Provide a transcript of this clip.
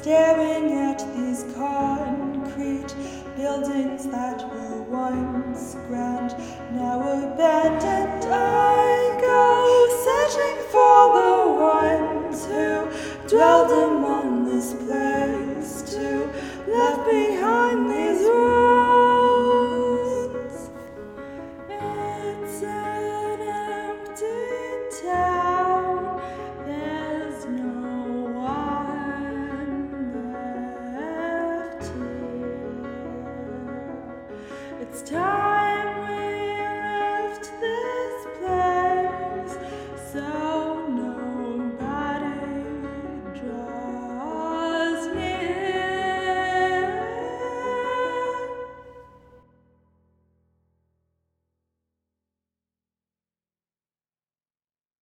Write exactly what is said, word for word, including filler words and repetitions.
staring at these concrete buildings that were once grand, now abandoned. I go searching for the ones who dwelled among this place, too, left behind these ruins. It's an empty town, there's no one left here. It's time